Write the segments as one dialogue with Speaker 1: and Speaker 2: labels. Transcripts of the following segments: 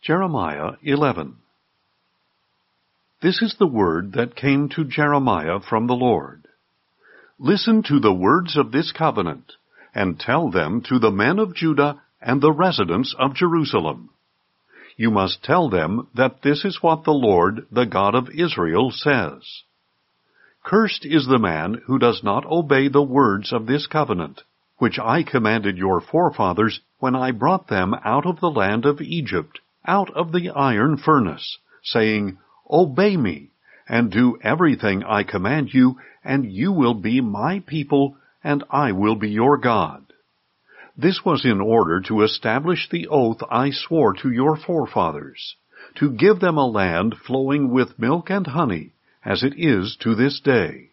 Speaker 1: Jeremiah 11. This is the word that came to Jeremiah from the Lord. Listen to the words of this covenant, and tell them to the men of Judah and the residents of Jerusalem. You must tell them that this is what the Lord, the God of Israel, says. Cursed is the man who does not obey the words of this covenant, which I commanded your forefathers when I brought them out of the land of Egypt, out of the iron furnace, saying, Obey me, and do everything I command you, and you will be my people, and I will be your God. This was in order to establish the oath I swore to your forefathers, to give them a land flowing with milk and honey, as it is to this day.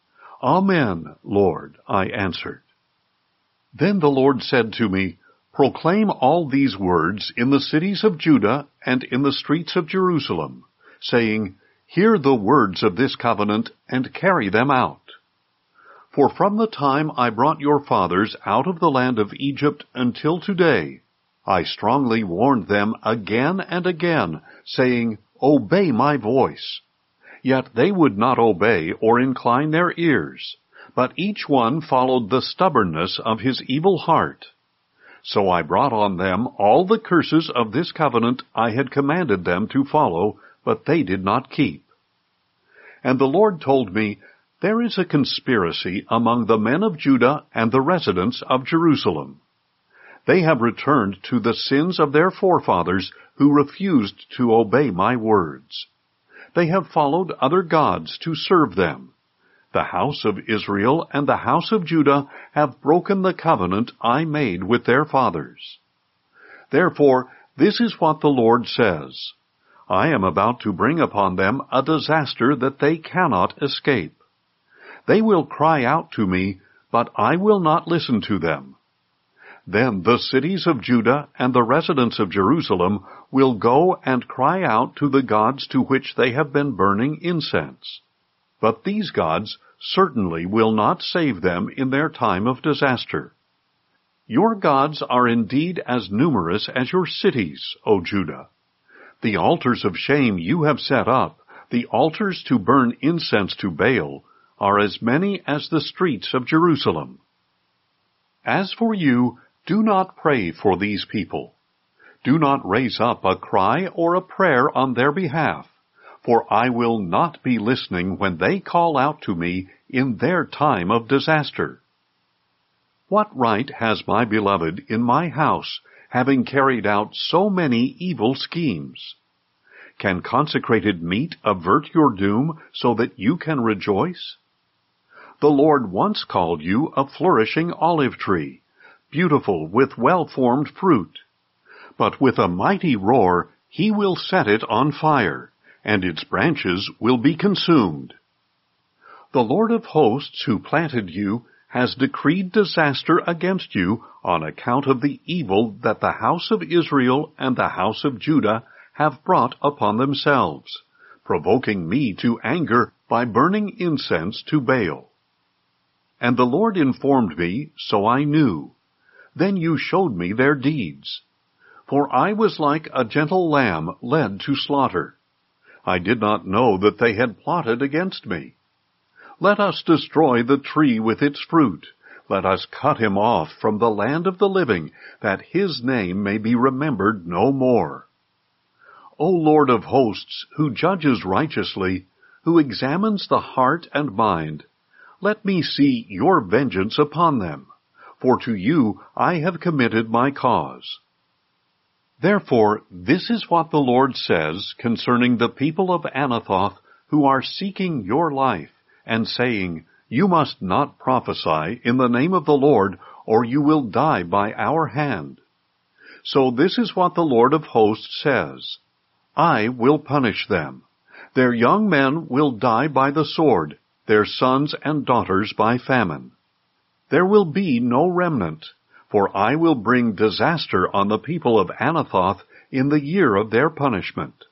Speaker 1: Amen, Lord, I answered. Then the Lord said to me, Proclaim all these words in the cities of Judah and in the streets of Jerusalem, saying, Hear the words of this covenant, and carry them out. For from the time I brought your fathers out of the land of Egypt until today, I strongly warned them again and again, saying, Obey my voice. Yet they would not obey or incline their ears, but each one followed the stubbornness of his evil heart. So I brought on them all the curses of this covenant I had commanded them to follow, but they did not keep. And the Lord told me, There is a conspiracy among the men of Judah and the residents of Jerusalem. They have returned to the sins of their forefathers who refused to obey my words. They have followed other gods to serve them. The house of Israel and the house of Judah have broken the covenant I made with their fathers. Therefore, this is what the Lord says. I am about to bring upon them a disaster that they cannot escape. They will cry out to me, but I will not listen to them. Then the cities of Judah and the residents of Jerusalem will go and cry out to the gods to which they have been burning incense. But these gods certainly will not save them in their time of disaster. Your gods are indeed as numerous as your cities, O Judah. The altars of shame you have set up, the altars to burn incense to Baal, are as many as the streets of Jerusalem. As for you, do not pray for these people. Do not raise up a cry or a prayer on their behalf, for I will not be listening when they call out to me in their time of disaster. What right has my beloved in my house, having carried out so many evil schemes? Can consecrated meat avert your doom so that you can rejoice? The Lord once called you a flourishing olive tree, beautiful with well-formed fruit. But with a mighty roar he will set it on fire, and its branches will be consumed. The Lord of hosts who planted you has decreed disaster against you on account of the evil that the house of Israel and the house of Judah have brought upon themselves, provoking me to anger by burning incense to Baal. And the Lord informed me, so I knew. Then you showed me their deeds. For I was like a gentle lamb led to slaughter. I did not know that they had plotted against me. Let us destroy the tree with its fruit. Let us cut him off from the land of the living, that his name may be remembered no more. O Lord of hosts, who judges righteously, who examines the heart and mind, let me see your vengeance upon them, for to you I have committed my cause. Therefore, this is what the Lord says concerning the people of Anathoth who are seeking your life, and saying, You must not prophesy in the name of the Lord, or you will die by our hand. So this is what the Lord of hosts says, I will punish them. Their young men will die by the sword, their sons and daughters by famine. There will be no remnant, for I will bring disaster on the people of Anathoth in the year of their punishment.